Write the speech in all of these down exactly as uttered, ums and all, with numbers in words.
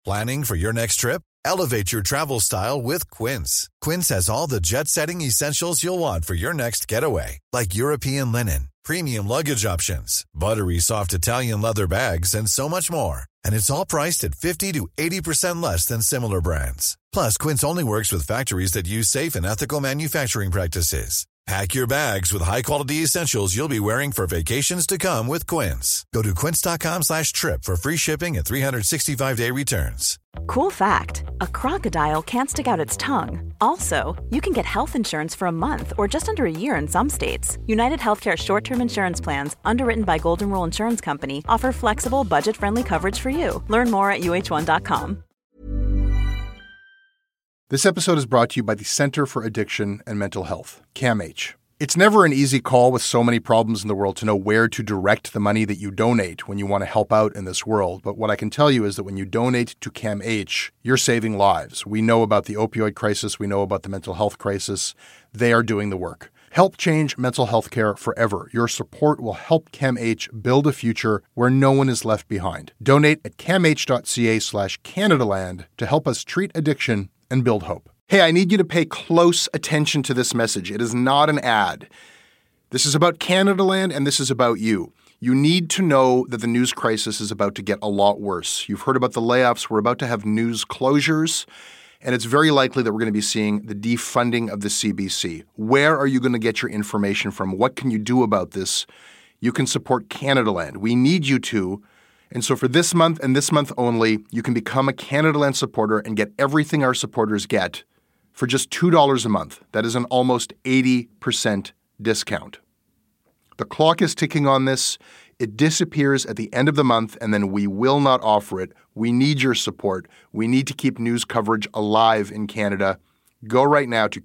Planning for your next trip? Elevate your travel style with Quince. Quince has all the jet-setting essentials you'll want for your next getaway, like European linen, premium luggage options, buttery soft Italian leather bags, and so much more. And it's all priced at fifty to eighty percent less than similar brands. Plus, Quince only works with factories that use safe and ethical manufacturing practices. Pack your bags with high-quality essentials you'll be wearing for vacations to come with Quince. Go to quince.com slash trip for free shipping and three sixty-five day returns. Cool fact, a crocodile can't stick out its tongue. Also, you can get health insurance for a month or just under a year in some states. United Healthcare short-term insurance plans, underwritten by Golden Rule Insurance Company, offer flexible, budget-friendly coverage for you. Learn more at U H one dot com. This episode is brought to you by the Center for Addiction and Mental Health, CAMH. It's never an easy call with so many problems in the world to know where to direct the money that you donate when you want to help out in this world. But what I can tell you is that when you donate to CAMH, you're saving lives. We know about the opioid crisis. We know about the mental health crisis. They are doing the work. Help change mental health care forever. Your support will help CAMH build a future where no one is left behind. Donate at camh.ca slash Canadaland to help us treat addiction and build hope. Hey, I need you to pay close attention to this message. It is not an ad. This is about Canadaland, and this is about you. You need to know that the news crisis is about to get a lot worse. You've heard about the layoffs. We're about to have news closures, and it's very likely that we're going to be seeing the defunding of the C B C. Where are you going to get your information from? What can you do about this? You can support Canadaland. We need you to. And so for this month and this month only, you can become a Canadaland supporter and get everything our supporters get for just two dollars a month. That is an almost eighty percent discount. The clock is ticking on this. It disappears at the end of the month, and then we will not offer it. We need your support. We need to keep news coverage alive in Canada. Go right now to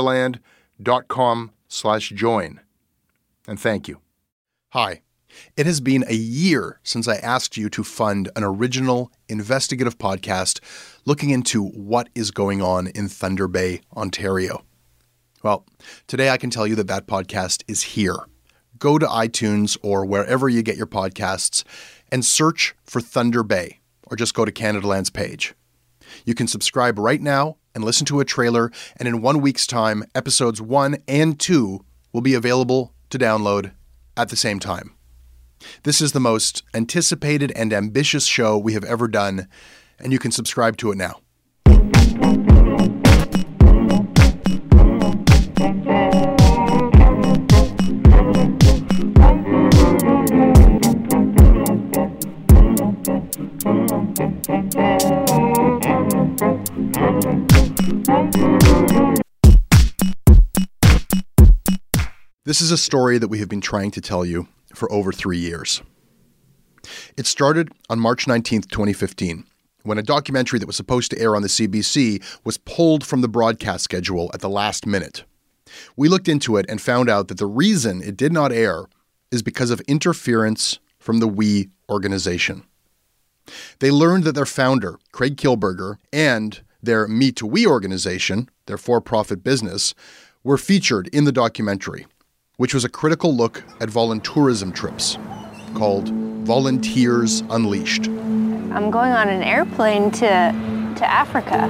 canadaland.com slash join. And thank you. Hi. It has been a year since I asked you to fund an original investigative podcast looking into what is going on in Thunder Bay, Ontario. Well, today I can tell you that that podcast is here. Go to iTunes or wherever you get your podcasts and search for Thunder Bay, or just go to Canadaland's page. You can subscribe right now and listen to a trailer, and in one week's time, episodes one and two will be available to download at the same time. This is the most anticipated and ambitious show we have ever done, and you can subscribe to it now. This is a story that we have been trying to tell you for over three years. It started on March nineteenth, twenty fifteen, when a documentary that was supposed to air on the C B C was pulled from the broadcast schedule at the last minute. We looked into it and found out that the reason it did not air is because of interference from the We organization. They learned that their founder, Craig Kielburger, and their Me to We organization, their for-profit business, were featured in the documentary, which was a critical look at voluntourism trips called Volunteers Unleashed. I'm going on an airplane to, to Africa.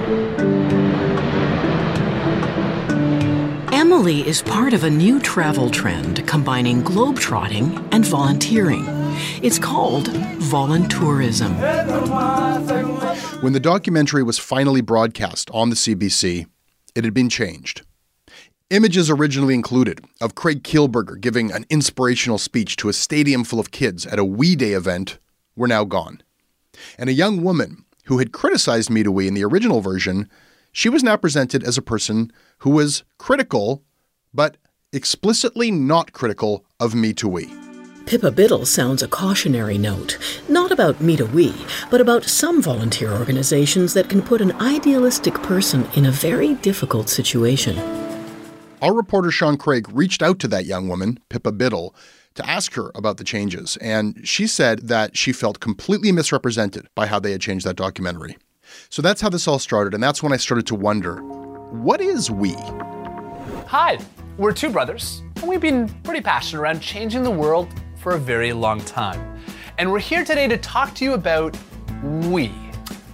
Emily is part of a new travel trend combining globetrotting and volunteering. It's called voluntourism. When the documentary was finally broadcast on the C B C, it had been changed. Images originally included of Craig Kielburger giving an inspirational speech to a stadium full of kids at a We Day event were now gone. And a young woman who had criticized Me to We in the original version, she was now presented as a person who was critical, but explicitly not critical of Me to We. Pippa Biddle sounds a cautionary note, not about Me to We, but about some volunteer organizations that can put an idealistic person in a very difficult situation. Our reporter Sean Craig reached out to that young woman, Pippa Biddle, to ask her about the changes, and she said that she felt completely misrepresented by how they had changed that documentary. So that's how this all started, and that's when I started to wonder, what is We? Hi, we're two brothers, and we've been pretty passionate around changing the world for a very long time. And we're here today to talk to you about We.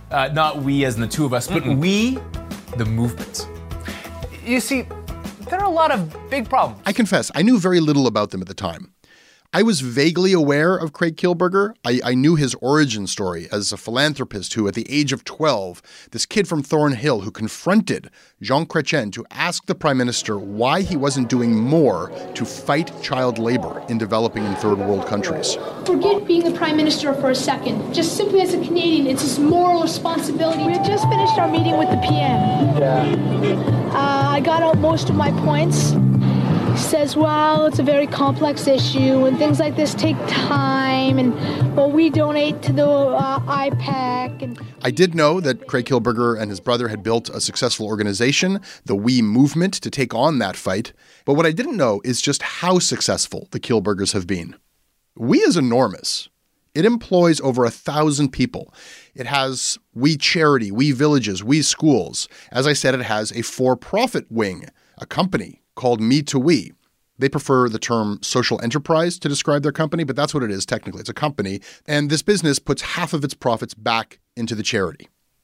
Uh, not we as in the two of us, but Mm-mm. we, the movement. You see, there are a lot of big problems. I confess, I knew very little about them at the time. I was vaguely aware of Craig Kielburger. I, I knew his origin story as a philanthropist who, at the age of twelve, this kid from Thornhill who confronted Jean Chrétien to ask the prime minister why he wasn't doing more to fight child labor in developing and third world countries. Forget being the prime minister for a second. Just simply as a Canadian, it's his moral responsibility. We had just finished our meeting with the P M. Yeah. Uh, I got out most of my points. He says, well, it's a very complex issue and things like this take time and, well, we donate to the uh, I PAC. And I did know that Craig Kielburger and his brother had built a successful organization, the We Movement, to take on that fight. But what I didn't know is just how successful the Kielburgers have been. We is enormous. It employs over a thousand people. It has We Charity, We Villages, We Schools. As I said, it has a for-profit wing, a company called Me to We. They prefer the term social enterprise to describe their company, but that's what it is technically. It's a company, and this business puts half of its profits back into the charity.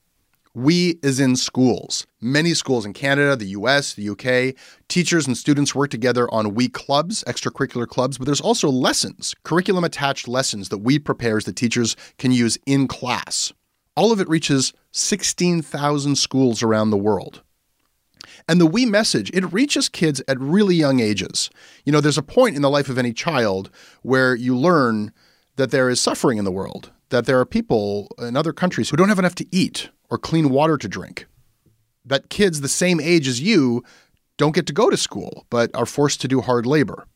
We is in schools. Many schools in Canada, the U S, the U K. Teachers and students work together on We clubs, extracurricular clubs, but there's also lessons, curriculum-attached lessons that We prepares that teachers can use in class. All of it reaches sixteen thousand schools around the world. And the We message, it reaches kids at really young ages. You know, there's a point in the life of any child where you learn that there is suffering in the world, that there are people in other countries who don't have enough to eat or clean water to drink, that kids the same age as you don't get to go to school, but are forced to do hard labor.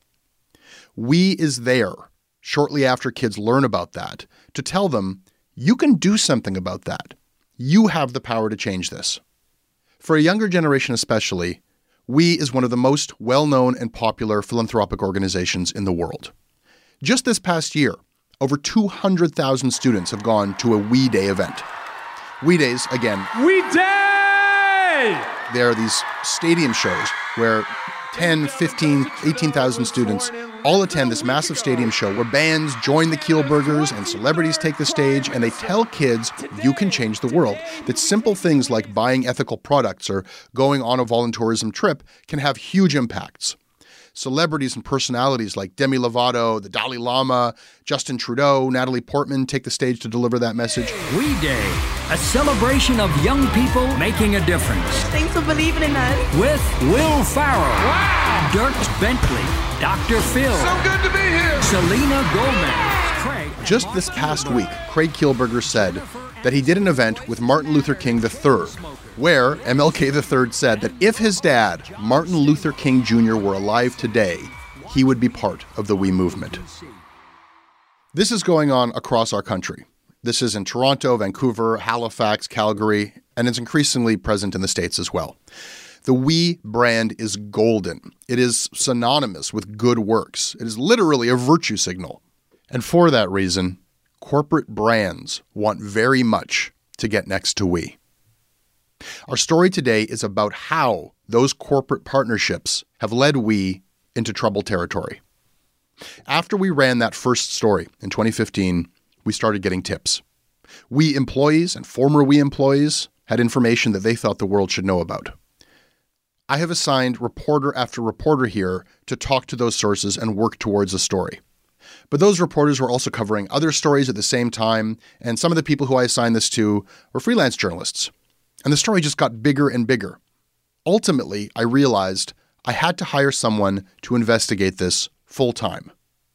We is there shortly after kids learn about that to tell them, you can do something about that. You have the power to change this. For a younger generation especially, We is one of the most well-known and popular philanthropic organizations in the world. Just this past year, over two hundred thousand students have gone to a We Day event. We Days, again, We Day! They are these stadium shows where ten, fifteen, eighteen thousand students all attend this massive stadium show where bands join the Kielburgers and celebrities take the stage and they tell kids you can change the world. That simple things like buying ethical products or going on a volunteerism trip can have huge impacts. Celebrities and personalities like Demi Lovato, the Dalai Lama, Justin Trudeau, Natalie Portman take the stage to deliver that message. We Day, a celebration of young people making a difference. Thanks for believing in us. With Will Farrell, wow. Dirk Bentley, Doctor Phil, so good to be here. Selena Gomez, Craig. Just this past week, Craig Kielburger said that he did an event with Martin Luther King the third, where M L K the third said that if his dad, Martin Luther King Junior, were alive today, he would be part of the We movement. This is going on across our country. This is in Toronto, Vancouver, Halifax, Calgary, and it's increasingly present in the States as well. The We brand is golden. It is synonymous with good works. It is literally a virtue signal. And for that reason, corporate brands want very much to get next to We. Our story today is about how those corporate partnerships have led We into troubled territory. After we ran that first story in twenty fifteen, we started getting tips. We employees and former We employees had information that they thought the world should know about. I have assigned reporter after reporter here to talk to those sources and work towards a story. But those reporters were also covering other stories at the same time, and some of the people who I assigned this to were freelance journalists. And the story just got bigger and bigger. Ultimately, I realized I had to hire someone to investigate this full-time.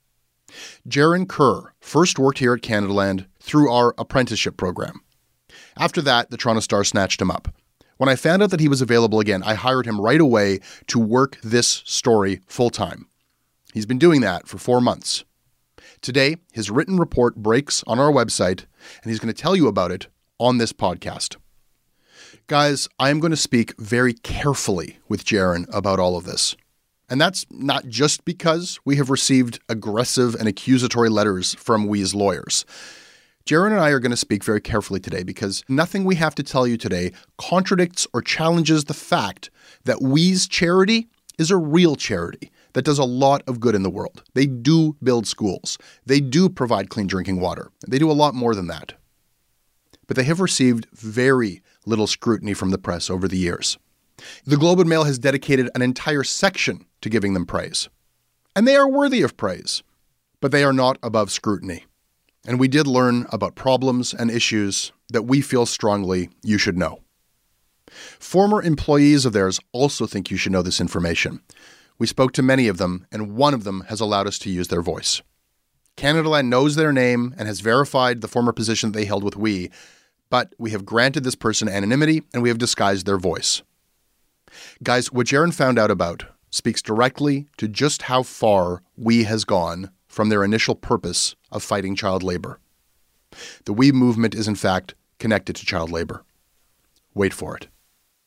Jaron Kerr first worked here at Canadaland through our apprenticeship program. After that, the Toronto Star snatched him up. When I found out that he was available again, I hired him right away to work this story full-time. He's been doing that for four months. Today, his written report breaks on our website, and he's going to tell you about it on this podcast. Guys, I am going to speak very carefully with Jaron about all of this. And that's not just because we have received aggressive and accusatory letters from We's lawyers. Jaron and I are going to speak very carefully today because nothing we have to tell you today contradicts or challenges the fact that We's charity is a real charity that does a lot of good in the world. They do build schools. They do provide clean drinking water. They do a lot more than that. but they have received very little scrutiny from the press over the years. The Globe and Mail has dedicated an entire section to giving them praise. And they are worthy of praise, but they are not above scrutiny. And we did learn about problems and issues that we feel strongly you should know. Former employees of theirs also think you should know this information. We spoke to many of them, and one of them has allowed us to use their voice. Canadaland knows their name and has verified the former position they held with We, but we have granted this person anonymity and we have disguised their voice. Guys, what Jaron found out about speaks directly to just how far We has gone from their initial purpose of fighting child labor. The We movement is in fact connected to child labor. Wait for it.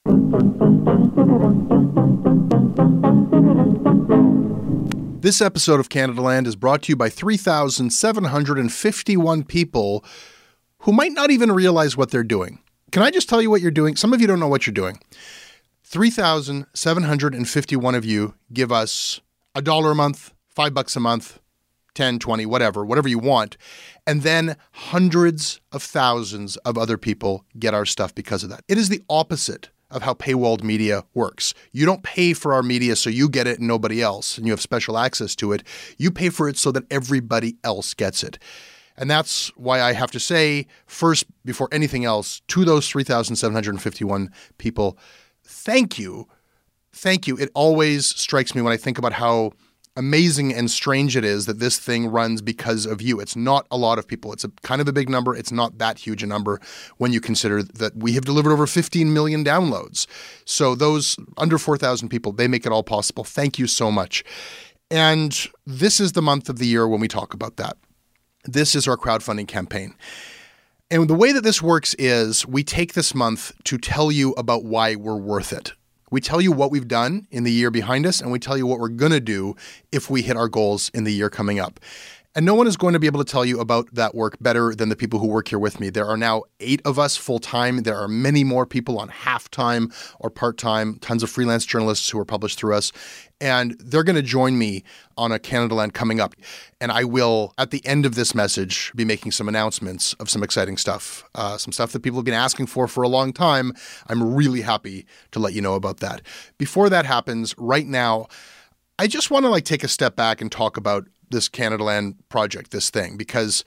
This episode of Canadaland is brought to you by three thousand seven hundred fifty-one people who might not even realize what they're doing. Can I just tell you what you're doing? Some of you don't know what you're doing. three thousand seven hundred fifty-one of you give us a dollar a month, five bucks a month, ten, twenty, whatever, whatever you want. And then hundreds of thousands of other people get our stuff because of that. It is the opposite of how paywalled media works. You don't pay for our media so you get it and nobody else, and you have special access to it. You pay for it so that everybody else gets it. And that's why I have to say, first, before anything else, to those three thousand seven hundred fifty-one people, thank you. Thank you. It always strikes me when I think about how amazing and strange it is that this thing runs because of you. It's not a lot of people. It's a kind of a big number. It's not that huge a number when you consider that we have delivered over fifteen million downloads. So those under four thousand people, they make it all possible. Thank you so much. And this is the month of the year when we talk about that. This is our crowdfunding campaign. And the way that this works is we take this month to tell you about why we're worth it. We tell you what we've done in the year behind us, and we tell you what we're going to do if we hit our goals in the year coming up. And no one is going to be able to tell you about that work better than the people who work here with me. There are now eight of us full-time. There are many more people on half-time or part-time, tons of freelance journalists who are published through us. And they're going to join me on a Canadaland coming up. And I will, at the end of this message, be making some announcements of some exciting stuff, uh, some stuff that people have been asking for for a long time. I'm really happy to let you know about that. Before that happens, right now, I just want to like take a step back and talk about this Canadaland project, this thing, because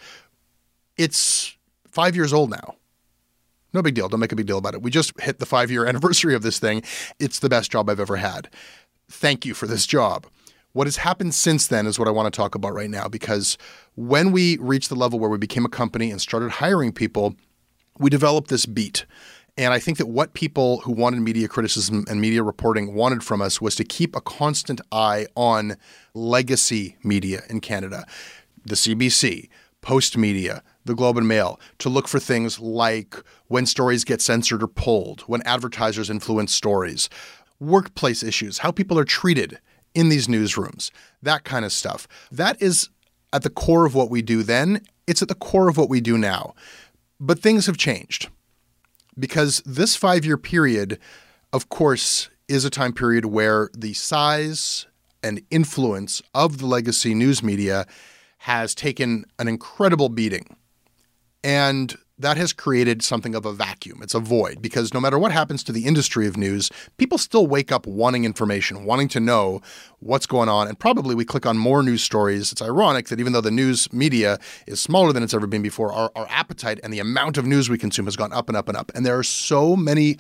it's five years old now. No big deal. Don't make a big deal about it. We just hit the five-year anniversary of this thing. It's the best job I've ever had. Thank you for this job. What has happened since then is what I want to talk about right now, because when we reached the level where we became a company and started hiring people, we developed this beat. And I think that what people who wanted media criticism and media reporting wanted from us was to keep a constant eye on legacy media in Canada, the C B C, Post Media, the Globe and Mail, to look for things like when stories get censored or pulled, when advertisers influence stories, workplace issues, how people are treated in these newsrooms, that kind of stuff. That is at the core of what we do then. It's at the core of what we do now. But things have changed. Because this five-year period, of course, is a time period where the size and influence of the legacy news media has taken an incredible beating. And that has created something of a vacuum. It's a void, because no matter what happens to the industry of news, people still wake up wanting information, wanting to know what's going on. And probably we click on more news stories. It's ironic that even though the news media is smaller than it's ever been before, our, our appetite and the amount of news we consume has gone up and up and up. And there are so many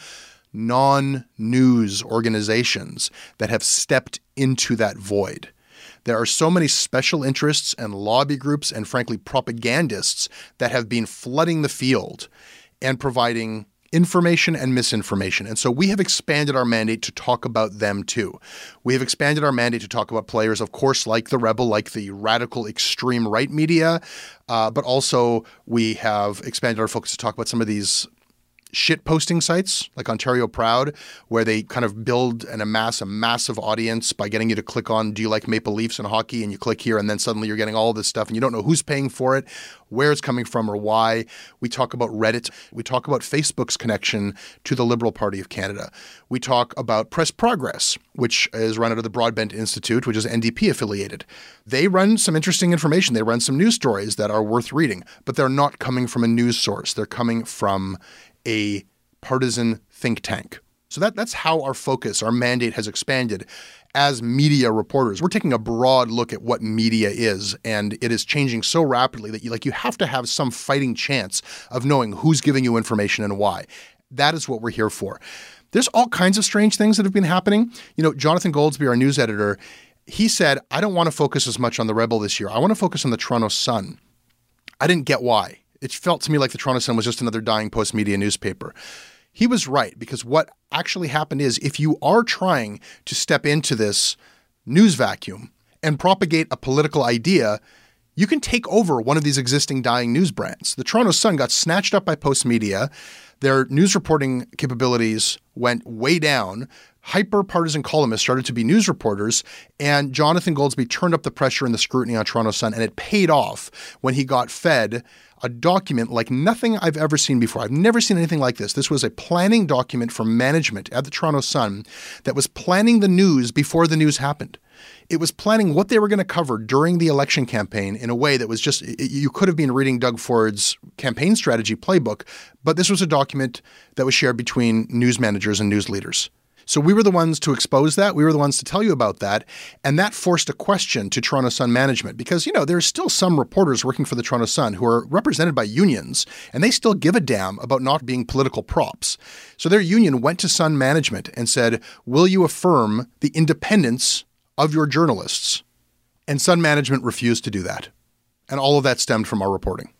non-news organizations that have stepped into that void. There are so many special interests and lobby groups and, frankly, propagandists that have been flooding the field and providing information and misinformation. And so we have expanded our mandate to talk about them too. We have expanded our mandate to talk about players, of course, like the Rebel, like the radical extreme right media, uh, but also we have expanded our focus to talk about some of these shit posting sites like Ontario Proud, where they kind of build and amass a massive audience by getting you to click on, do you like Maple Leafs and hockey? And you click here and then suddenly you're getting all this stuff and you don't know who's paying for it, where it's coming from or why. We talk about Reddit. We talk about Facebook's connection to the Liberal Party of Canada. We talk about Press Progress, which is run out of the Broadbent Institute, which is N D P affiliated. They run some interesting information. They run some news stories that are worth reading, but they're not coming from a news source. They're coming from a partisan think tank. So that that's how our focus, our mandate has expanded as media reporters. We're taking a broad look at what media is, and it is changing so rapidly that you like you have to have some fighting chance of knowing who's giving you information and why. That is what we're here for. There's all kinds of strange things that have been happening. You know, Jonathan Goldsby, our news editor, he said, I don't want to focus as much on the Rebel this year. I want to focus on the Toronto Sun. I didn't get why. It felt to me like the Toronto Sun was just another dying post-media newspaper. He was right, because what actually happened is if you are trying to step into this news vacuum and propagate a political idea, you can take over one of these existing dying news brands. The Toronto Sun got snatched up by Postmedia. Their news reporting capabilities went way down. Hyper-partisan columnists started to be news reporters, and Jonathan Goldsby turned up the pressure and the scrutiny on Toronto Sun, and it paid off when he got fed a document like nothing I've ever seen before. I've never seen anything like this. This was a planning document from management at the Toronto Sun that was planning the news before the news happened. It was planning what they were going to cover during the election campaign in a way that was just, you could have been reading Doug Ford's campaign strategy playbook, but this was a document that was shared between news managers and news leaders. So we were the ones to expose that. We were the ones to tell you about that. And that forced a question to Toronto Sun management because, you know, there's still some reporters working for the Toronto Sun who are represented by unions, and they still give a damn about not being political props. So their union went to Sun management and said, will you affirm the independence of your journalists? And Sun management refused to do that. And all of that stemmed from our reporting.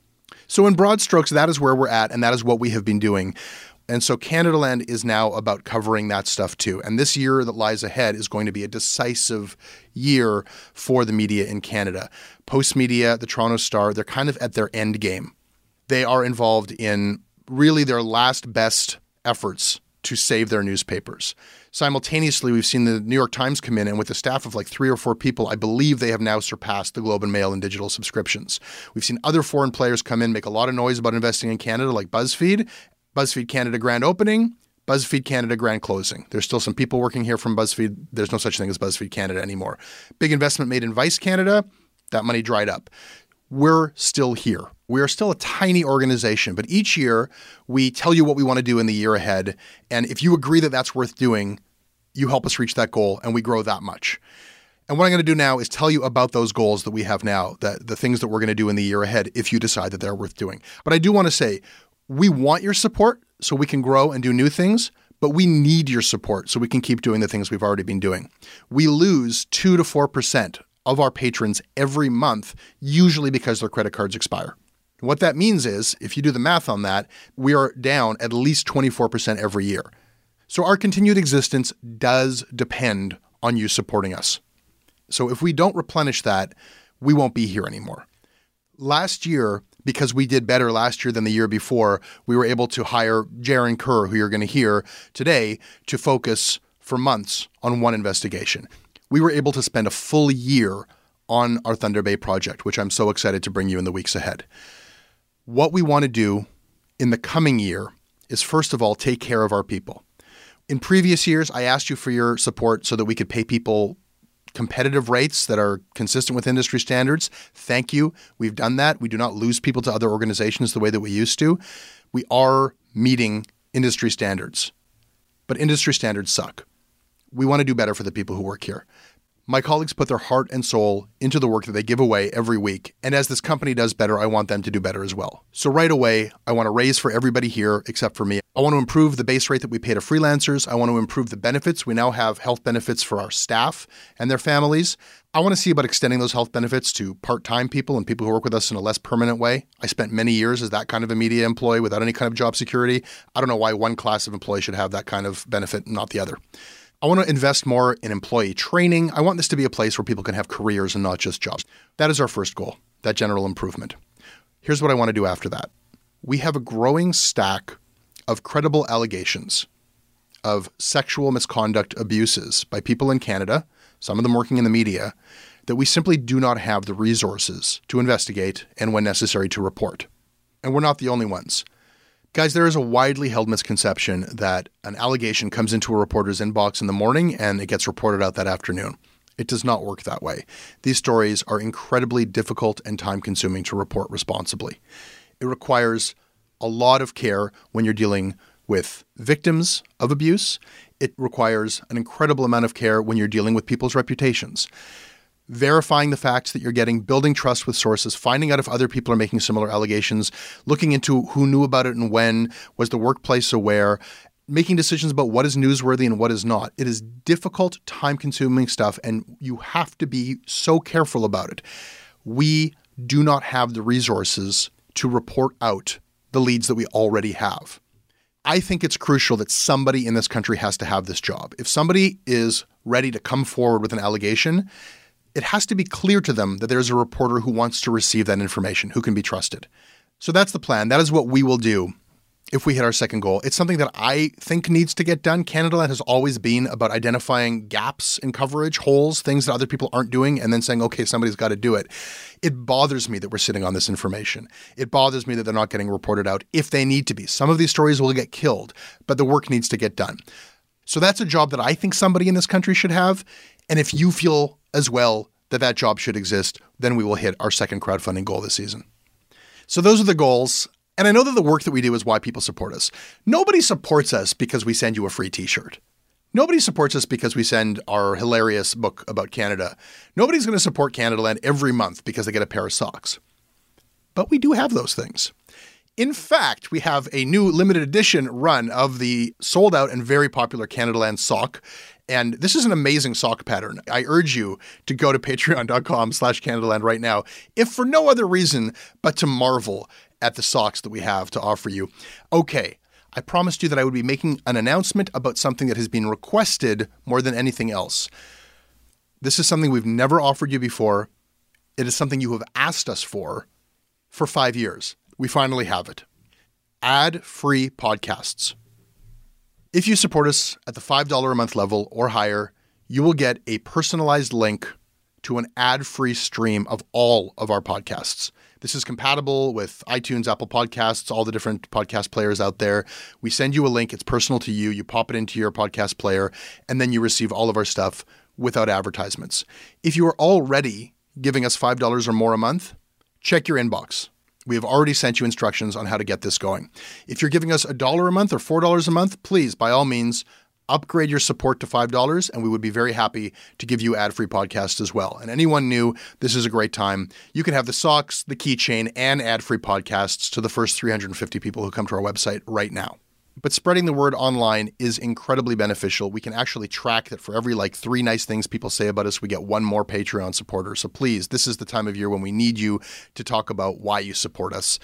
So in broad strokes, that is where we're at, and that is what we have been doing. And so Canadaland is now about covering that stuff too. And this year that lies ahead is going to be a decisive year for the media in Canada. Postmedia, the Toronto Star, they're kind of at their end game. They are involved in really their last best efforts to save their newspapers. Simultaneously, we've seen the New York Times come in, and with a staff of like three or four people, I believe they have now surpassed the Globe and Mail in digital subscriptions. We've seen other foreign players come in, make a lot of noise about investing in Canada, like BuzzFeed. BuzzFeed Canada grand opening, BuzzFeed Canada grand closing. There's still some people working here from BuzzFeed. There's no such thing as BuzzFeed Canada anymore. Big investment made in Vice Canada. That money dried up. We're still here. We are still a tiny organization, but each year we tell you what we want to do in the year ahead. And if you agree that that's worth doing, you help us reach that goal and we grow that much. And what I'm going to do now is tell you about those goals that we have now, that the things that we're going to do in the year ahead if you decide that they're worth doing. But I do want to say, we want your support so we can grow and do new things, but we need your support so we can keep doing the things we've already been doing. We lose two to four percent of our patrons every month, usually because their credit cards expire. What that means is, if you do the math on that, we are down at least twenty-four percent every year. So our continued existence does depend on you supporting us. So if we don't replenish that, we won't be here anymore. Last year, because we did better last year than the year before, we were able to hire Jaron Kerr, who you're going to hear today, to focus for months on one investigation. We were able to spend a full year on our Thunder Bay project, which I'm so excited to bring you in the weeks ahead. What we want to do in the coming year is, first of all, take care of our people. In previous years, I asked you for your support so that we could pay people competitive rates that are consistent with industry standards. Thank you. We've done that. We do not lose people to other organizations the way that we used to. We are meeting industry standards, but industry standards suck. We want to do better for the people who work here. My colleagues put their heart and soul into the work that they give away every week. And as this company does better, I want them to do better as well. So right away, I want to raise for everybody here except for me. I want to improve the base rate that we pay to freelancers. I want to improve the benefits. We now have health benefits for our staff and their families. I want to see about extending those health benefits to part-time people and people who work with us in a less permanent way. I spent many years as that kind of a media employee without any kind of job security. I don't know why one class of employee should have that kind of benefit and not the other. I want to invest more in employee training. I want this to be a place where people can have careers and not just jobs. That is our first goal, that general improvement. Here's what I want to do after that. We have a growing stack of credible allegations of sexual misconduct abuses by people in Canada, some of them working in the media, that we simply do not have the resources to investigate and, when necessary, to report. And we're not the only ones. Guys, there is a widely held misconception that an allegation comes into a reporter's inbox in the morning and it gets reported out that afternoon. It does not work that way. These stories are incredibly difficult and time-consuming to report responsibly. It requires a lot of care when you're dealing with victims of abuse. It requires an incredible amount of care when you're dealing with people's reputations. Verifying the facts that you're getting, building trust with sources, finding out if other people are making similar allegations, looking into who knew about it and when, was the workplace aware, making decisions about what is newsworthy and what is not. It is difficult, time-consuming stuff, and you have to be so careful about it. We do not have the resources to report out the leads that we already have. I think it's crucial that somebody in this country has to have this job. If somebody is ready to come forward with an allegation, it has to be clear to them that there's a reporter who wants to receive that information, who can be trusted. So that's the plan. That is what we will do if we hit our second goal. It's something that I think needs to get done. Canadaland has always been about identifying gaps in coverage, holes, things that other people aren't doing, and then saying, okay, somebody's got to do it. It bothers me that we're sitting on this information. It bothers me that they're not getting reported out if they need to be. Some of these stories will get killed, but the work needs to get done. So that's a job that I think somebody in this country should have. And if you feel as well that that job should exist, then we will hit our second crowdfunding goal this season. So those are the goals. And I know that the work that we do is why people support us. Nobody supports us because we send you a free t-shirt. Nobody supports us because we send our hilarious book about Canada. Nobody's going to support Canadaland every month because they get a pair of socks. But we do have those things. In fact, we have a new limited edition run of the sold out and very popular Canadaland sock. And this is an amazing sock pattern. I urge you to go to patreon.com slash Canadaland right now, if for no other reason but to marvel at the socks that we have to offer you. Okay, I promised you that I would be making an announcement about something that has been requested more than anything else. This is something we've never offered you before. It is something you have asked us for for five years. We finally have it. Ad-free podcasts. If you support us at the five dollars a month level or higher, you will get a personalized link to an ad-free stream of all of our podcasts. This is compatible with iTunes, Apple Podcasts, all the different podcast players out there. We send you a link. It's personal to you. You pop it into your podcast player, and then you receive all of our stuff without advertisements. If you are already giving us five dollars or more a month, check your inbox. We have already sent you instructions on how to get this going. If you're giving us a dollar a month or four dollars a month, please, by all means, upgrade your support to five dollars, and we would be very happy to give you ad-free podcasts as well. And anyone new, this is a great time. You can have the socks, the keychain, and ad-free podcasts to the first three hundred fifty people who come to our website right now. But spreading the word online is incredibly beneficial. We can actually track that for every like three nice things people say about us, we get one more Patreon supporter. So please, this is the time of year when we need you to talk about why you support us.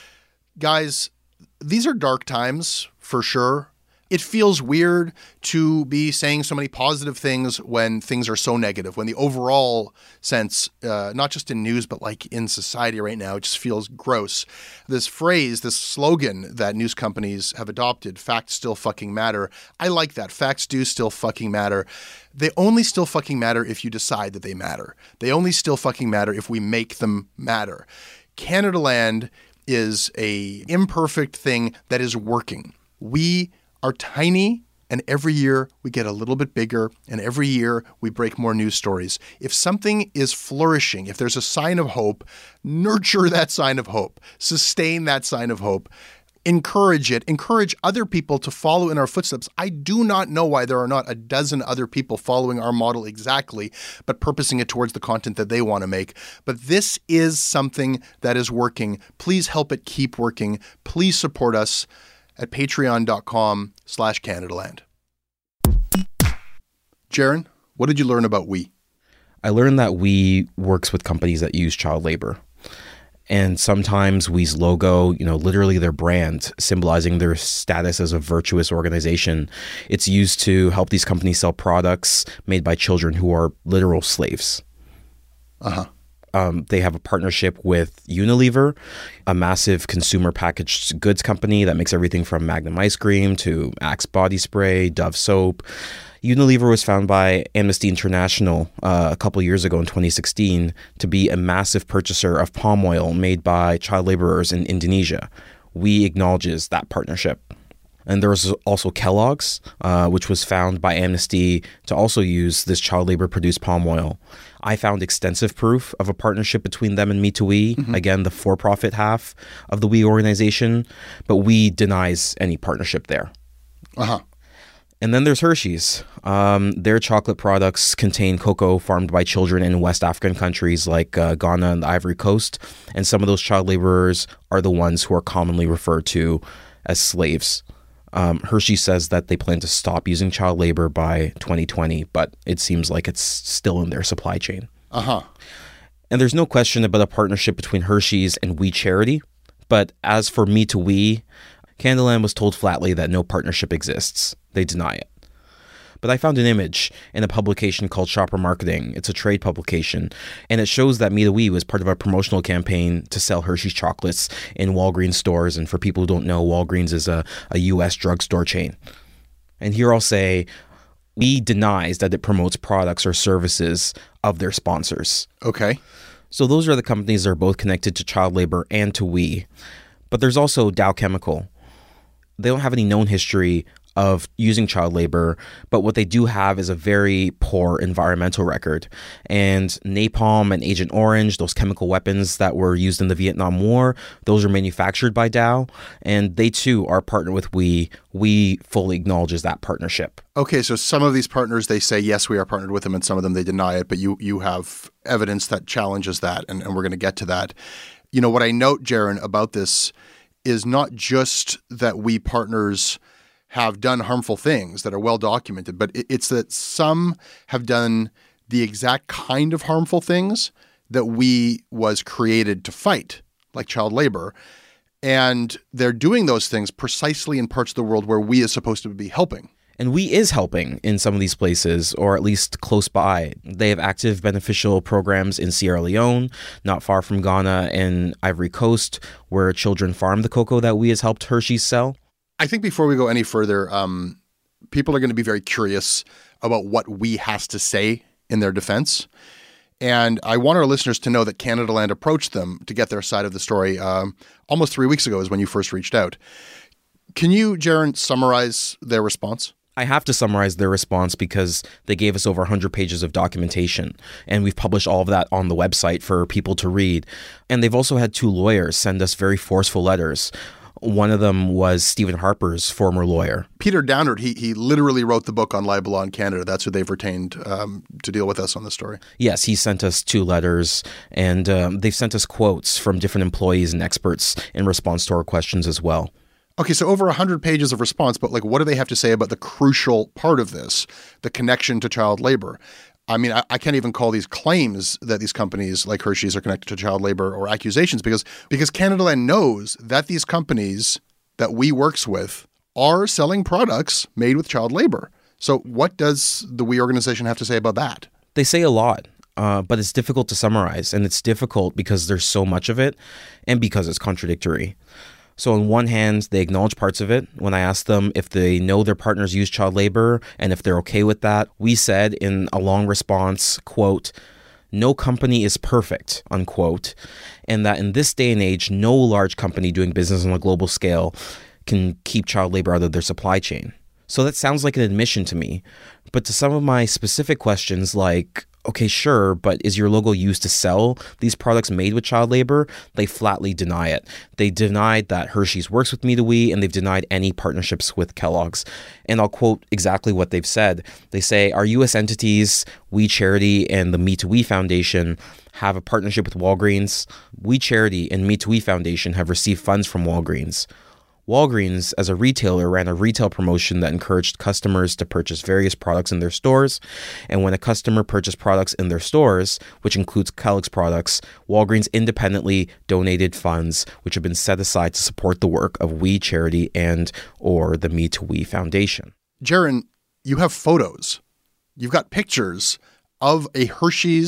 Guys, these are dark times for sure. It feels weird to be saying so many positive things when things are so negative, when the overall sense, uh, not just in news, but like in society right now, it just feels gross. This phrase, this slogan that news companies have adopted, facts still fucking matter. I like that. Facts do still fucking matter. They only still fucking matter if you decide that they matter. They only still fucking matter if we make them matter. Canadaland is a imperfect thing that is working. We are tiny, and every year we get a little bit bigger, and every year we break more news stories. If something is flourishing, if there's a sign of hope, nurture that sign of hope, sustain that sign of hope, encourage it, encourage other people to follow in our footsteps. I do not know why there are not a dozen other people following our model exactly, but purposing it towards the content that they want to make. But this is something that is working. Please help it keep working. Please support us at patreon.com slash Canadaland. Jaron, what did you learn about We? I learned that We works with companies that use child labor. And sometimes We's logo, you know, literally their brand, symbolizing their status as a virtuous organization, it's used to help these companies sell products made by children who are literal slaves. Uh-huh. Um, they have a partnership with Unilever, a massive consumer packaged goods company that makes everything from Magnum ice cream to Axe body spray, Dove soap. Unilever was founded by Amnesty International uh, a couple years ago in twenty sixteen to be a massive purchaser of palm oil made by child laborers in Indonesia. We acknowledges that partnership. And there was also Kellogg's, uh, which was found by Amnesty to also use this child labor-produced palm oil. I found extensive proof of a partnership between them and Me to We, mm-hmm. again, the for-profit half of the We organization, but We denies any partnership there. Uh-huh. And then there's Hershey's. Um, their chocolate products contain cocoa farmed by children in West African countries like uh, Ghana and the Ivory Coast, and some of those child laborers are the ones who are commonly referred to as slaves. Um, Hershey says that they plan to stop using child labor by twenty twenty, but it seems like it's still in their supply chain. Uh-huh. And there's no question about a partnership between Hershey's and We Charity. But as for Me to We, Canadaland was told flatly that no partnership exists. They deny it. But I found an image in a publication called Shopper Marketing. It's a trade publication, and it shows that Me to We was part of a promotional campaign to sell Hershey's chocolates in Walgreens stores. And for people who don't know, Walgreens is a, a U S drugstore chain. And here I'll say, We denies that it promotes products or services of their sponsors. Okay. So those are the companies that are both connected to child labor and to We. But there's also Dow Chemical. They don't have any known history of using child labor, but what they do have is a very poor environmental record. And napalm and Agent Orange, those chemical weapons that were used in the Vietnam War, those are manufactured by Dow, and they too are partnered with We. We fully acknowledges that partnership. Okay, so some of these partners, they say, yes, we are partnered with them, and some of them, they deny it, but you you have evidence that challenges that, and, and we're going to get to that. You know, what I note, Jaron, about this is not just that We partners have done harmful things that are well documented, but it's that some have done the exact kind of harmful things that We was created to fight, like child labor. And they're doing those things precisely in parts of the world where We is supposed to be helping. And We is helping in some of these places, or at least close by. They have active beneficial programs in Sierra Leone, not far from Ghana, and Ivory Coast, where children farm the cocoa that We has helped Hershey's sell. I think before we go any further, um, people are going to be very curious about what We has to say in their defense. And I want our listeners to know that Canadaland approached them to get their side of the story um, almost three weeks ago is when you first reached out. Can you, Jaron, summarize their response? I have to summarize their response because they gave us over one hundred pages of documentation, and we've published all of that on the website for people to read. And they've also had two lawyers send us very forceful letters. One of them was Stephen Harper's former lawyer. Peter Downard, he he literally wrote the book on libel law in Canada. That's who they've retained um, to deal with us on this story. Yes, he sent us two letters, and um, they've sent us quotes from different employees and experts in response to our questions as well. Okay, so over one hundred pages of response, but like, what do they have to say about the crucial part of this, the connection to child labor? I mean, I, I can't even call these claims that these companies like Hershey's are connected to child labor or accusations because because Canadaland knows that these companies that We works with are selling products made with child labor. So what does the We organization have to say about that? They say a lot, uh, but it's difficult to summarize. And it's difficult because there's so much of it and because it's contradictory. So on one hand, they acknowledge parts of it. When I asked them if they know their partners use child labor and if they're okay with that, We said in a long response, quote, "No company is perfect," unquote, and that in this day and age, no large company doing business on a global scale can keep child labor out of their supply chain. So that sounds like an admission to me. But to some of my specific questions like, okay, sure, but is your logo used to sell these products made with child labor? They flatly deny it. They denied that Hershey's works with Me to We, and they've denied any partnerships with Kellogg's. And I'll quote exactly what they've said. They say, our U S entities, We Charity and the Me to We Foundation, have a partnership with Walgreens. We Charity and Me to We Foundation have received funds from Walgreens. Walgreens, as a retailer, ran a retail promotion that encouraged customers to purchase various products in their stores. And when a customer purchased products in their stores, which includes Kellogg's products, Walgreens independently donated funds which have been set aside to support the work of We Charity and or the Me to We Foundation. Jaron, you have photos. You've got pictures of a Hershey's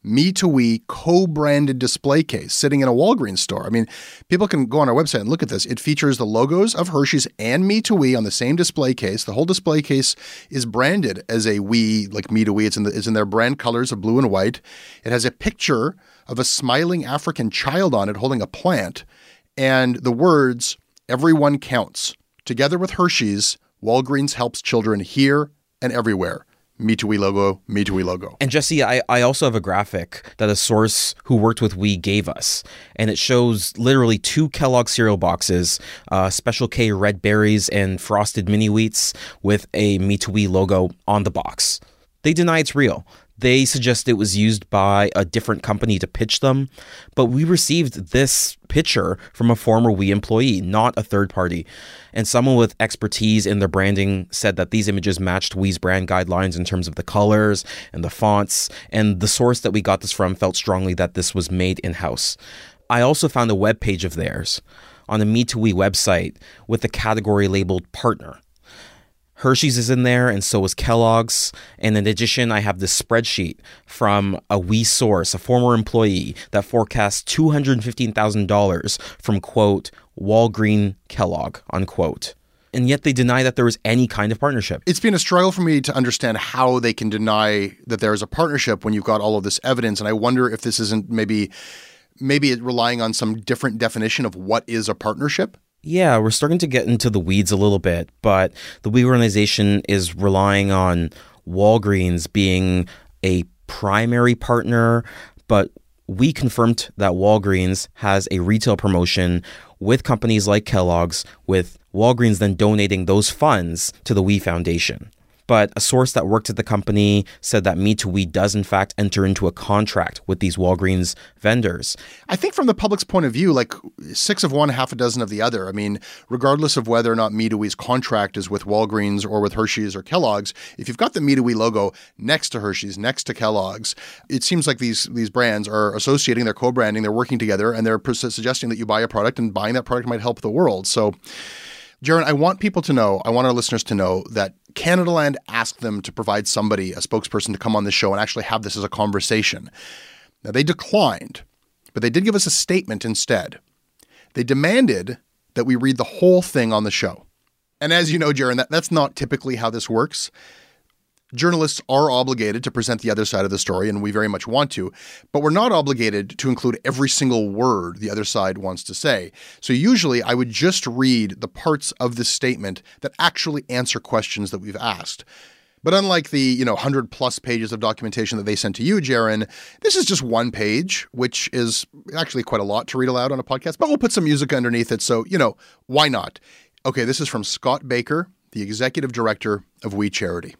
Me to We co-branded display case sitting in a Walgreens store. I mean, people can go on our website and look at this. It features the logos of Hershey's and Me to We on the same display case. The whole display case is branded as a We, like Me to We. It's in, the, it's in their brand colors of blue and white. It has a picture of a smiling African child on it holding a plant and the words, "Everyone counts." Together with Hershey's, Walgreens helps children here and everywhere. Me to We logo, Me to We logo. And Jesse, I, I also have a graphic that a source who worked with We gave us. And it shows literally two Kellogg cereal boxes, uh, Special K red berries and frosted mini wheats with a Me to We logo on the box. They deny it's real. They suggest it was used by a different company to pitch them, but we received this picture from a former We employee, not a third party. And someone with expertise in their branding said that these images matched We's brand guidelines in terms of the colors and the fonts, and the source that we got this from felt strongly that this was made in-house. I also found a webpage of theirs on the Me to We website with the category labeled partner. Hershey's is in there, and so is Kellogg's. And in addition, I have this spreadsheet from a We source, a former employee, that forecasts two hundred fifteen thousand dollars from, quote, Walgreen Kellogg, unquote. And yet they deny that there was any kind of partnership. It's been a struggle for me to understand how they can deny that there is a partnership when you've got all of this evidence. And I wonder if this isn't maybe, maybe it relying on some different definition of what is a partnership. Yeah, we're starting to get into the weeds a little bit, but the We organization is relying on Walgreens being a primary partner, but we confirmed that Walgreens has a retail promotion with companies like Kellogg's, with Walgreens then donating those funds to the We Foundation. But a source that worked at the company said that Me to We does in fact enter into a contract with these Walgreens vendors. I think from the public's point of view, like six of one, half a dozen of the other. I mean, regardless of whether or not Me to We's contract is with Walgreens or with Hershey's or Kellogg's, if you've got the Me to We logo next to Hershey's, next to Kellogg's, it seems like these these brands are associating, they're co-branding, they're working together, and they're suggesting that you buy a product, and buying that product might help the world. So, Jaron, I want people to know, I want our listeners to know that Canadaland asked them to provide somebody, a spokesperson, to come on the show and actually have this as a conversation. Now, they declined, but they did give us a statement instead. They demanded that we read the whole thing on the show. And as you know, Jaron, that, that's not typically how this works. Journalists are obligated to present the other side of the story, and we very much want to, but we're not obligated to include every single word the other side wants to say. So usually I would just read the parts of this statement that actually answer questions that we've asked. But unlike the, you know, one hundred plus pages of documentation that they sent to you, Jaron, this is just one page, which is actually quite a lot to read aloud on a podcast, but we'll put some music underneath it. So, you know, why not? Okay, this is from Scott Baker, the executive director of We Charity.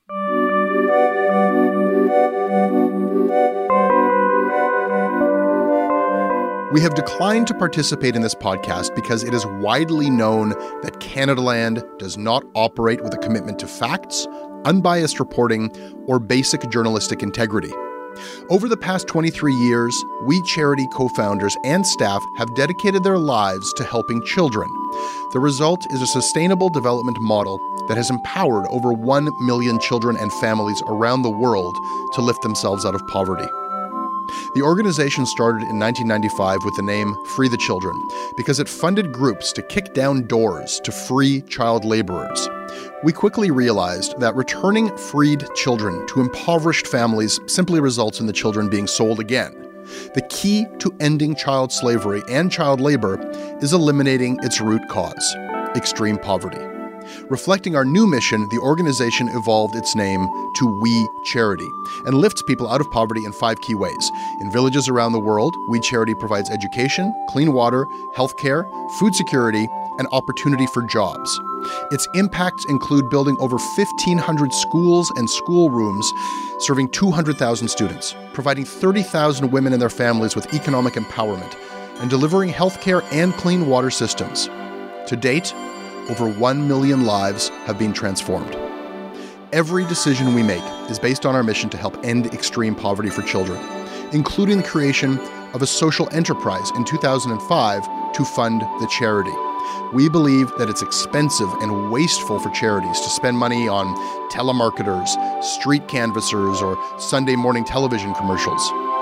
We have declined to participate in this podcast because it is widely known that Canadaland does not operate with a commitment to facts, unbiased reporting, or basic journalistic integrity. Over the past twenty-three years, We Charity co-founders and staff have dedicated their lives to helping children. The result is a sustainable development model that has empowered over one million children and families around the world to lift themselves out of poverty. The organization started in nineteen ninety-five with the name Free the Children because it funded groups to kick down doors to free child laborers. We quickly realized that returning freed children to impoverished families simply results in the children being sold again. The key to ending child slavery and child labor is eliminating its root cause, extreme poverty. Reflecting our new mission, the organization evolved its name to We Charity and lifts people out of poverty in five key ways. In villages around the world, We Charity provides education, clean water, healthcare, food security, and opportunity for jobs. Its impacts include building over fifteen hundred schools and schoolrooms, serving two hundred thousand students, providing thirty thousand women and their families with economic empowerment, and delivering healthcare and clean water systems. To date, over one million lives have been transformed. Every decision we make is based on our mission to help end extreme poverty for children, including the creation of a social enterprise in two thousand five to fund the charity. We believe that it's expensive and wasteful for charities to spend money on telemarketers, street canvassers, or Sunday morning television commercials.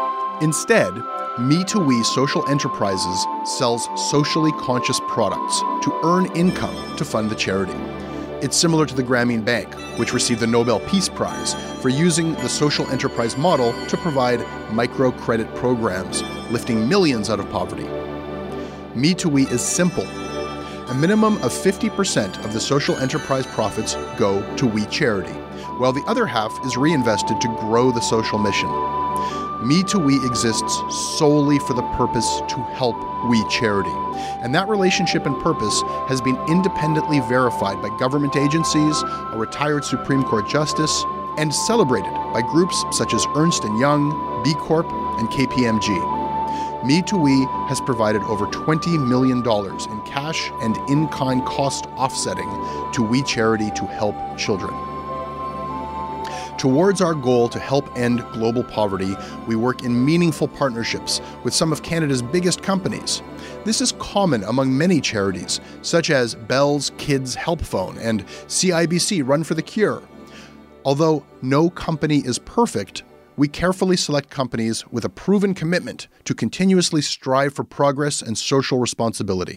Instead, Me to We Social Enterprises sells socially conscious products to earn income to fund the charity. It's similar to the Grameen Bank, which received the Nobel Peace Prize for using the social enterprise model to provide microcredit programs, lifting millions out of poverty. Me to We is simple. A minimum of fifty percent of the social enterprise profits go to We Charity, while the other half is reinvested to grow the social mission. Me to We exists solely for the purpose to help We Charity. And that relationship and purpose has been independently verified by government agencies, a retired Supreme Court justice, and celebrated by groups such as Ernst and Young, B Corp, and K P M G. Me to We has provided over twenty million dollars in cash and in-kind cost offsetting to We Charity to help children. Towards our goal to help end global poverty, we work in meaningful partnerships with some of Canada's biggest companies. This is common among many charities, such as Bell's Kids Help Phone and C I B C Run for the Cure. Although no company is perfect, we carefully select companies with a proven commitment to continuously strive for progress and social responsibility.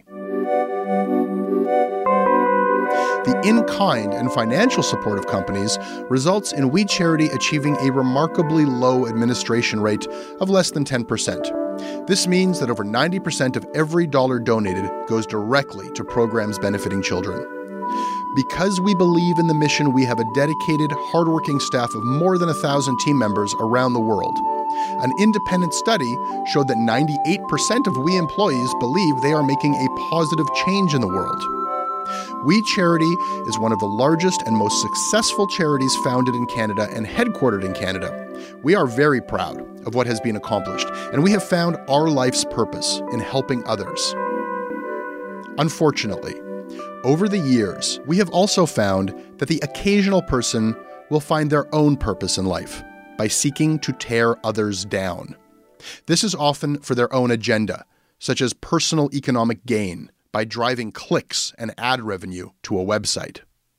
The in-kind and financial support of companies results in We Charity achieving a remarkably low administration rate of less than ten percent. This means that over ninety percent of every dollar donated goes directly to programs benefiting children. Because we believe in the mission, we have a dedicated, hardworking staff of more than a thousand team members around the world. An independent study showed that ninety-eight percent of We employees believe they are making a positive change in the world. We Charity is one of the largest and most successful charities founded in Canada and headquartered in Canada. We are very proud of what has been accomplished, and we have found our life's purpose in helping others. Unfortunately, over the years, we have also found that the occasional person will find their own purpose in life by seeking to tear others down. This is often for their own agenda, such as personal economic gain, by driving clicks and ad revenue to a website.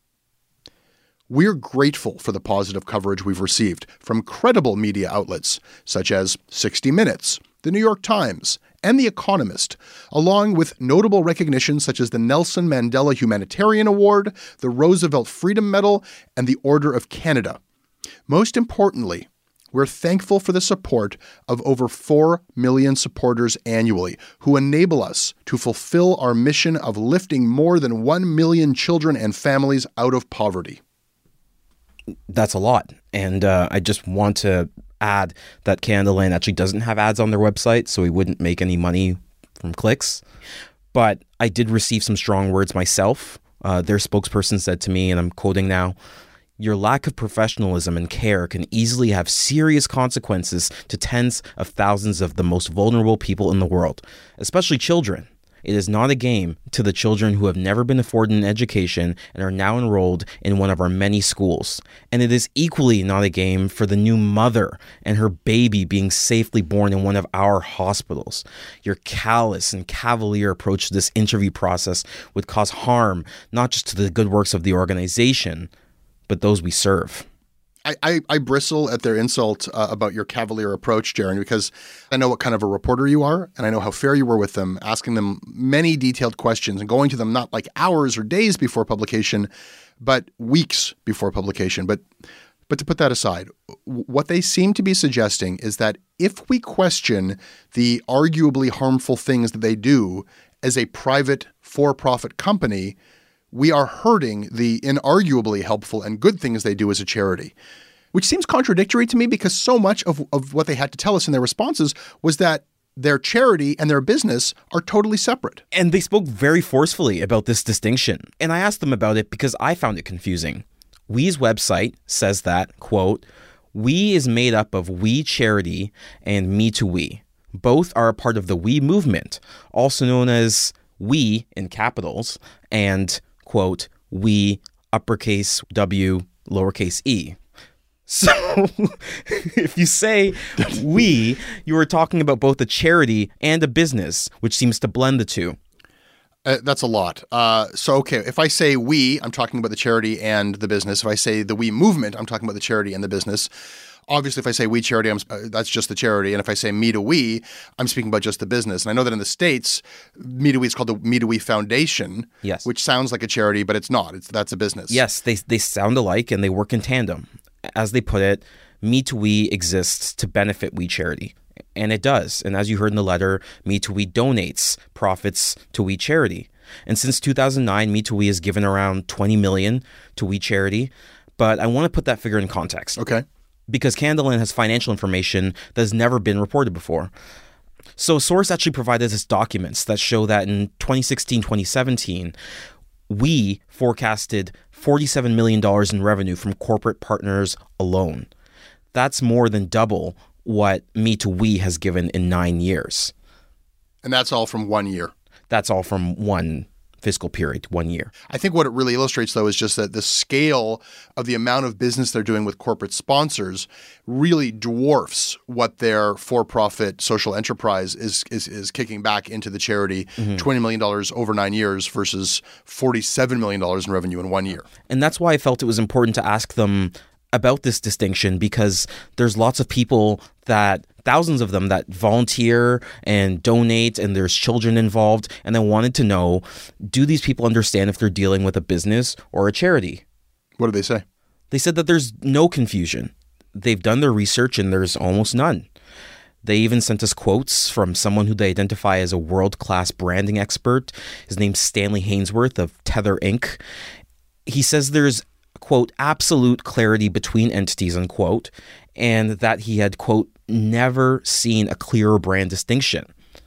We're grateful for the positive coverage we've received from credible media outlets such as sixty minutes, The New York Times, and The Economist, along with notable recognitions such as the Nelson Mandela Humanitarian Award, the Roosevelt Freedom Medal, and the Order of Canada. Most importantly, we're thankful for the support of over four million supporters annually who enable us to fulfill our mission of lifting more than one million children and families out of poverty. That's a lot. And uh, I just want to add that Canadaland actually doesn't have ads on their website, so we wouldn't make any money from clicks. But I did receive some strong words myself. Uh, their spokesperson said to me, and I'm quoting now, "Your lack of professionalism and care can easily have serious consequences to tens of thousands of the most vulnerable people in the world, especially children. It is not a game to the children who have never been afforded an education and are now enrolled in one of our many schools. And it is equally not a game for the new mother and her baby being safely born in one of our hospitals. Your callous and cavalier approach to this interview process would cause harm not just to the good works of the organization, but those we serve." I, I, I bristle at their insult uh, about your cavalier approach, Jeremy, because I know what kind of a reporter you are, and I know how fair you were with them, asking them many detailed questions and going to them not like hours or days before publication, but weeks before publication. But but to put that aside, what they seem to be suggesting is that if we question the arguably harmful things that they do as a private for-profit company, we are hurting the inarguably helpful and good things they do as a charity, which seems contradictory to me because so much of, of what they had to tell us in their responses was that their charity and their business are totally separate. And they spoke very forcefully about this distinction. And I asked them about it because I found it confusing. We's website says that, quote, "We is made up of We Charity and Me to We. Both are a part of the We movement, also known as We in capitals, and quote, We uppercase W lowercase e." So if you say we, you are talking about both a charity and a business, which seems to blend the two. Uh, that's a lot. Uh, so, okay, if I say we, I'm talking about the charity and the business. If I say the We movement, I'm talking about the charity and the business. Obviously, if I say We Charity, I'm, uh, that's just the charity. And if I say Me to We, I'm speaking about just the business. And I know that in the States, Me to We is called the Me to We Foundation, yes. which sounds like a charity, but it's not. It's That's a business. Yes, they, they sound alike and they work in tandem. As they put it, Me to We exists to benefit We Charity. And it does. And as you heard in the letter, Me to We donates profits to We Charity. And since two thousand nine, Me to We has given around twenty million dollars to We Charity. But I want to put that figure in context. Okay. Because Canadaland has financial information that has never been reported before. So a source actually provided us documents that show that in twenty sixteen, twenty seventeen, we forecasted forty-seven million dollars in revenue from corporate partners alone. That's more than double what Me to We has given in nine years. And that's all from one year. That's all from one fiscal period, one year. I think what it really illustrates, though, is just that the scale of the amount of business they're doing with corporate sponsors really dwarfs what their for-profit social enterprise is is, is kicking back into the charity, mm-hmm. twenty million dollars over nine years versus forty-seven million dollars in revenue in one year. And that's why I felt it was important to ask them about this distinction, because there's lots of people that, thousands of them, that volunteer and donate, and there's children involved. And I wanted to know, do these people understand if they're dealing with a business or a charity? What did they say? They said that there's no confusion. They've done their research and there's almost none. They even sent us quotes from someone who they identify as a world-class branding expert. His name's Stanley Hainsworth of Tether Incorporated. He says there's, quote, absolute clarity between entities, unquote, and that he had, quote, never seen a clearer brand distinction.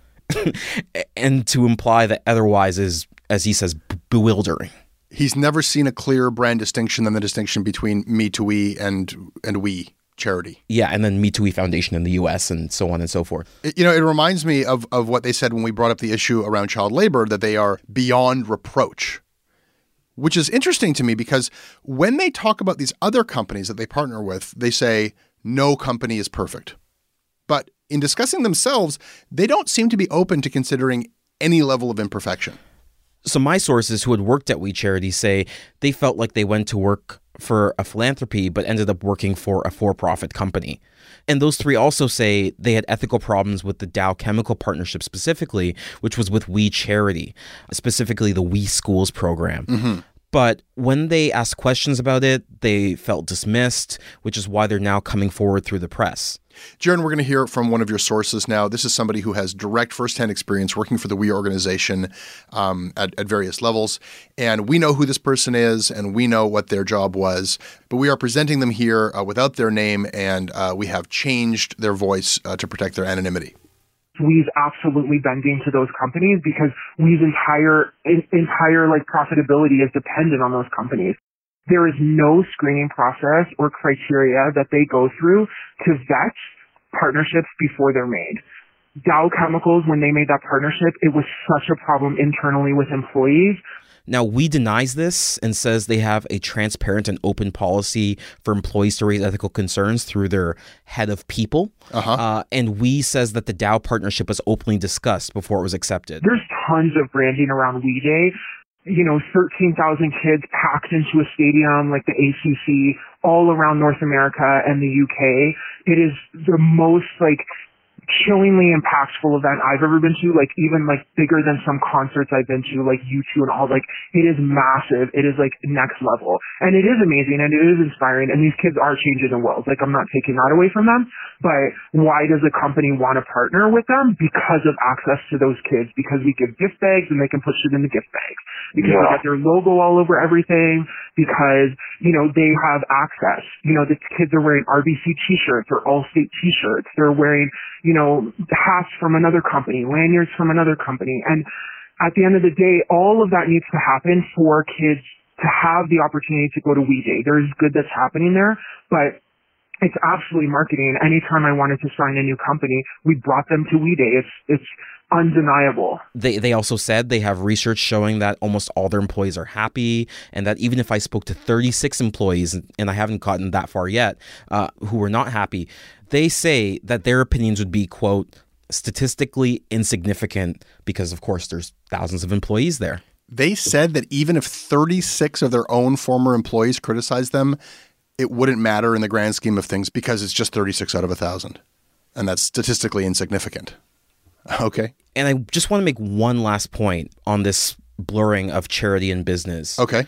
And to imply that otherwise is, as he says, b- bewildering. He's never seen a clearer brand distinction than the distinction between Me to We and and We Charity. Yeah, and then Me to We Foundation in the U S and so on and so forth. It, you know, it reminds me of, of what they said when we brought up the issue around child labor, that they are beyond reproach. Which is interesting to me because when they talk about these other companies that they partner with, they say no company is perfect. But in discussing themselves, they don't seem to be open to considering any level of imperfection. So my sources who had worked at We Charity say they felt like they went to work for a philanthropy but ended up working for a for-profit company. And those three also say they had ethical problems with the Dow Chemical Partnership specifically, which was with We Charity, specifically the We Schools program. Mm-hmm. But when they asked questions about it, they felt dismissed, which is why they're now coming forward through the press. Jaron, we're going to hear from one of your sources now. This is somebody who has direct firsthand experience working for the We organization um, at, at various levels. And we know who this person is, and we know what their job was. But we are presenting them here uh, without their name, and uh, we have changed their voice uh, to protect their anonymity. We've absolutely bending to those companies because We's entire in, entire like profitability is dependent on those companies. There is no screening process or criteria that they go through to vet partnerships before they're made. Dow Chemicals, when they made that partnership, it was such a problem internally with employees. Now, We denies this and says they have a transparent and open policy for employees to raise ethical concerns through their head of people. Uh-huh. Uh, and We says that the Dow partnership was openly discussed before it was accepted. There's tons of branding around We Day. You know, thirteen thousand kids packed into a stadium like the A C C all around North America and the U K. It is the most, like, chillingly impactful event I've ever been to, like even like bigger than some concerts I've been to, like U two and all. Like, it is massive. It is like next level, and it is amazing and it is inspiring, and these kids are changing the world. Like, I'm not taking that away from them, but why does a company want to partner with them? Because of access to those kids, because we give gift bags and they can push it in the gift bags, because yeah. we got their logo all over everything, because, you know, they have access. You know, the kids are wearing R B C t-shirts or Allstate t-shirts. They're wearing, you know, know, hats from another company, lanyards from another company. And at the end of the day, all of that needs to happen for kids to have the opportunity to go to We Day. There's good that's happening there, but it's absolutely marketing. Anytime I wanted to sign a new company, we brought them to We Day. It's, it's undeniable. They they also said they have research showing that almost all their employees are happy, and that even if I spoke to thirty-six employees, and I haven't gotten that far yet, uh, who were not happy, they say that their opinions would be, quote, statistically insignificant because, of course, there's thousands of employees there. They said that even if thirty-six of their own former employees criticized them, it wouldn't matter in the grand scheme of things because it's just thirty-six out of one thousand. And that's statistically insignificant. Okay. And I just want to make one last point on this blurring of charity and business. Okay.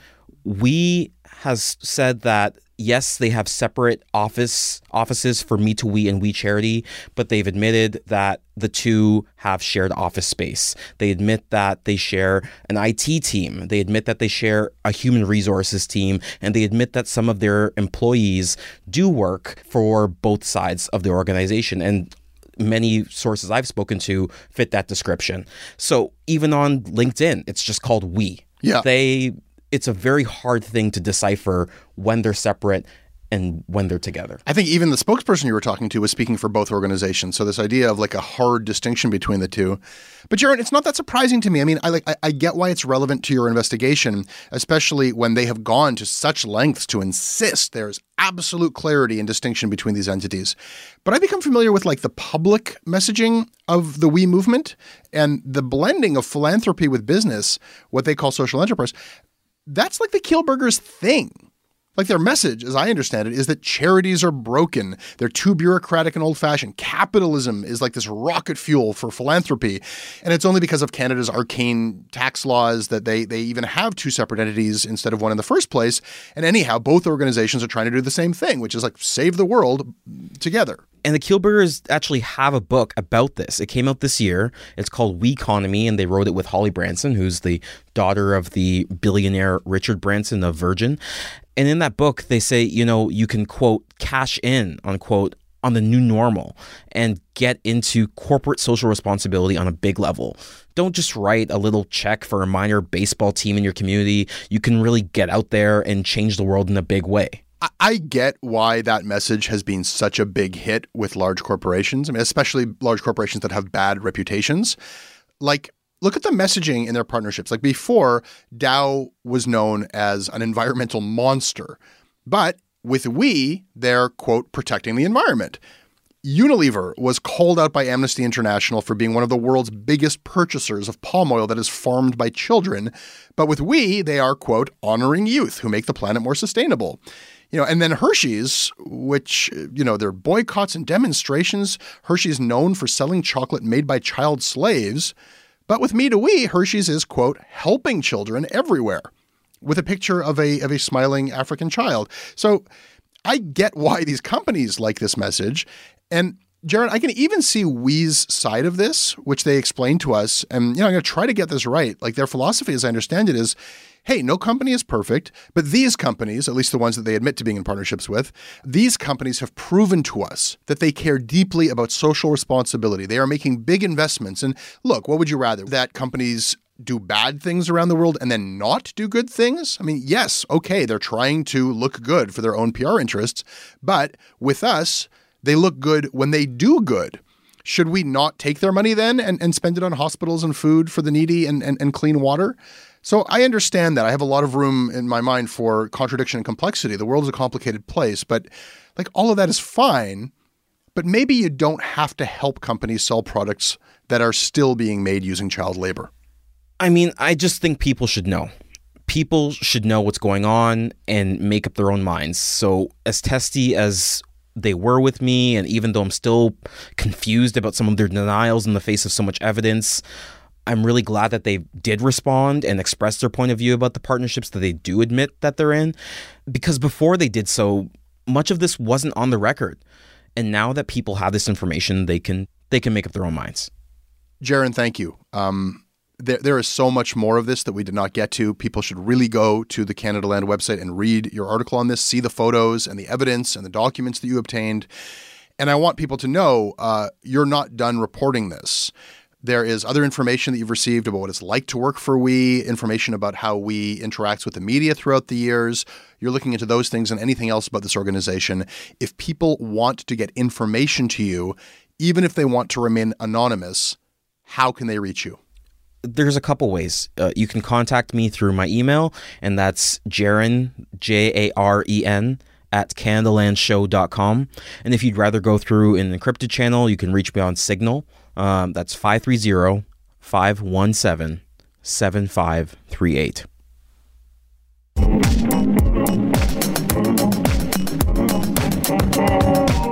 We has said that, yes, they have separate office offices for Me to We and We Charity, but they've admitted that the two have shared office space. They admit that they share an I T team. They admit that they share a human resources team, and they admit that some of their employees do work for both sides of the organization. And many sources I've spoken to fit that description. So even on LinkedIn, it's just called We. Yeah. They... It's a very hard thing to decipher when they're separate and when they're together. I think even the spokesperson you were talking to was speaking for both organizations. So this idea of like a hard distinction between the two. But Jaron, it's not that surprising to me. I mean, I like I, I get why it's relevant to your investigation, especially when they have gone to such lengths to insist there's absolute clarity and distinction between these entities. But I become familiar with like the public messaging of the We movement and the blending of philanthropy with business, what they call social enterprise. That's like the Kielburgers' thing. Like their message, as I understand it, is that charities are broken. They're too bureaucratic and old-fashioned. Capitalism is like this rocket fuel for philanthropy. And it's only because of Canada's arcane tax laws that they, they even have two separate entities instead of one in the first place. And anyhow, both organizations are trying to do the same thing, which is like save the world together. And the Kielburgers actually have a book about this. It came out this year. It's called We Economy, and they wrote it with Holly Branson, who's the daughter of the billionaire Richard Branson of Virgin. And in that book, they say, you know, you can, quote, cash in, unquote, on the new normal and get into corporate social responsibility on a big level. Don't just write a little check for a minor baseball team in your community. You can really get out there and change the world in a big way. I get why that message has been such a big hit with large corporations. I mean, especially large corporations that have bad reputations. Like, look at the messaging in their partnerships. Like before, Dow was known as an environmental monster. But with We, they're, quote, protecting the environment. Unilever was called out by Amnesty International for being one of the world's biggest purchasers of palm oil that is farmed by children. But with We, they are, quote, honoring youth who make the planet more sustainable. You know, and then Hershey's, which, you know, their boycotts and demonstrations, Hershey's known for selling chocolate made by child slaves. But with Me to We, Hershey's is, quote, helping children everywhere with a picture of a of a smiling African child. So I get why these companies like this message. And Jaron, I can even see We's side of this, which they explained to us. And, you know, I'm going to try to get this right. Like their philosophy, as I understand it, is, hey, no company is perfect, but these companies, at least the ones that they admit to being in partnerships with, these companies have proven to us that they care deeply about social responsibility. They are making big investments. And look, what would you rather? That companies do bad things around the world and then not do good things? I mean, yes, okay, they're trying to look good for their own P R interests, but with us, they look good when they do good. Should we not take their money then and, and spend it on hospitals and food for the needy and, and, and clean water? So I understand that. I have a lot of room in my mind for contradiction and complexity. The world is a complicated place, but like all of that is fine. But maybe you don't have to help companies sell products that are still being made using child labor. I mean, I just think people should know. People should know what's going on and make up their own minds. So as testy as they were with me, and even though I'm still confused about some of their denials in the face of so much evidence, I'm really glad that they did respond and express their point of view about the partnerships that they do admit that they're in. Because before they did so, much of this wasn't on the record. And now that people have this information, they can they can make up their own minds. Jaron, thank you. Um, there, there is so much more of this that we did not get to. People should really go to the Canada Land website and read your article on this, see the photos and the evidence and the documents that you obtained. And I want people to know uh, you're not done reporting this. There is other information that you've received about what it's like to work for We, information about how We interacts with the media throughout the years. You're looking into those things and anything else about this organization. If people want to get information to you, even if they want to remain anonymous, how can they reach you? There's a couple ways. Uh, you can contact me through my email, and that's Jaren, J A R E N, at canada land show dot com. And if you'd rather go through an encrypted channel, you can reach me on Signal. Um, that's five three zero, five one seven, seven five three eight.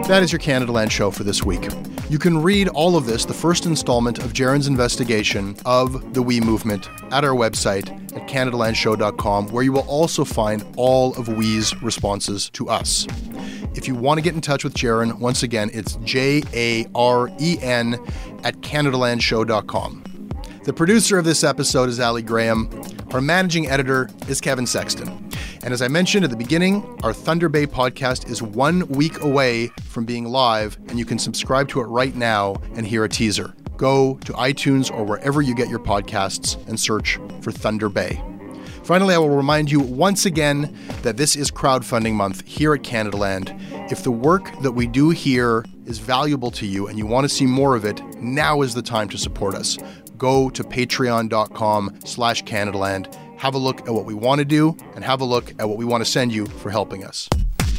That is your Canadaland show for this week. You can read all of this, the first installment of Jaron's investigation of the We Movement, at our website at canadaland show dot com, where you will also find all of We's responses to us. If you want to get in touch with Jaron, once again, it's J A R E N at canadaland show dot com. The producer of this episode is Ali Graham. Our managing editor is Kevin Sexton. And as I mentioned at the beginning, our Thunder Bay podcast is one week away from being live, and you can subscribe to it right now and hear a teaser. Go to iTunes or wherever you get your podcasts and search for Thunder Bay. Finally, I will remind you once again that this is crowdfunding month here at Canadaland. If the work that we do here is valuable to you and you want to see more of it, now is the time to support us. Go to patreon.com slash Canadaland. Have a look at what we want to do and have a look at what we want to send you for helping us.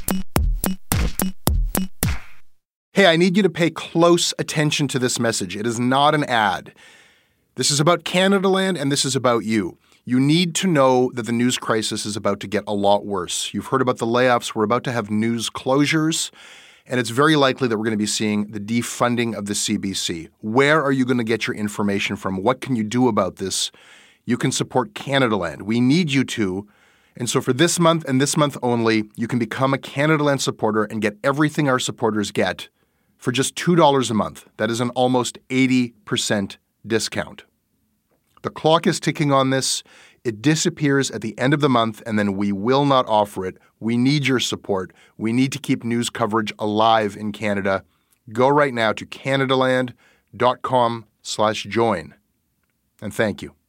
Hey, I need you to pay close attention to this message. It is not an ad. This is about Canadaland and this is about you. You need to know that the news crisis is about to get a lot worse. You've heard about the layoffs. We're about to have news closures. And it's very likely that we're going to be seeing the defunding of the C B C. Where are you going to get your information from? What can you do about this? You can support Canadaland. We need you to. And so for this month and this month only, you can become a Canadaland supporter and get everything our supporters get for just two dollars a month. That is an almost eighty percent discount. The clock is ticking on this. It disappears at the end of the month, and then we will not offer it. We need your support. We need to keep news coverage alive in Canada. Go right now to canadaland.com slash join. And thank you.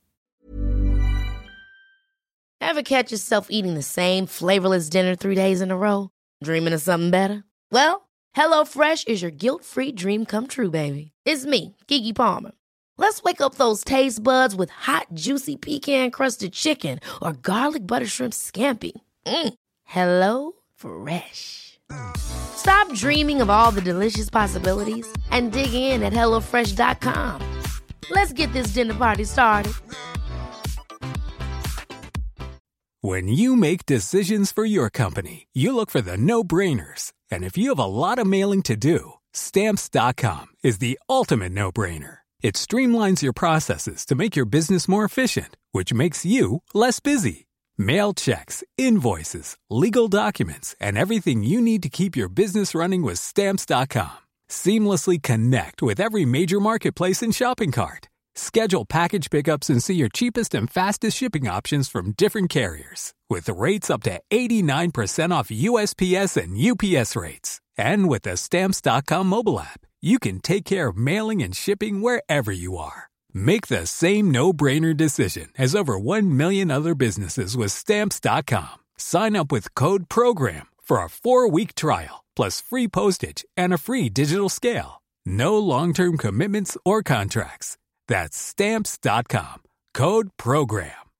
Ever catch yourself eating the same flavorless dinner three days in a row? Dreaming of something better? Well, HelloFresh is your guilt-free dream come true, baby. It's me, Keke Palmer. Let's wake up those taste buds with hot, juicy pecan-crusted chicken or garlic butter shrimp scampi. Mm. Hello Fresh. Stop dreaming of all the delicious possibilities and dig in at hello fresh dot com. Let's get this dinner party started. When you make decisions for your company, you look for the no-brainers. And if you have a lot of mailing to do, Stamps dot com is the ultimate no-brainer. It streamlines your processes to make your business more efficient, which makes you less busy. Mail checks, invoices, legal documents, and everything you need to keep your business running with Stamps dot com. Seamlessly connect with every major marketplace and shopping cart. Schedule package pickups and see your cheapest and fastest shipping options from different carriers. With rates up to eighty-nine percent off U S P S and U P S rates. And with the Stamps dot com mobile app, you can take care of mailing and shipping wherever you are. Make the same no-brainer decision as over one million other businesses with Stamps dot com. Sign up with code PROGRAM for a four-week trial, plus free postage and a free digital scale. No long-term commitments or contracts. That's Stamps dot com. Code PROGRAM.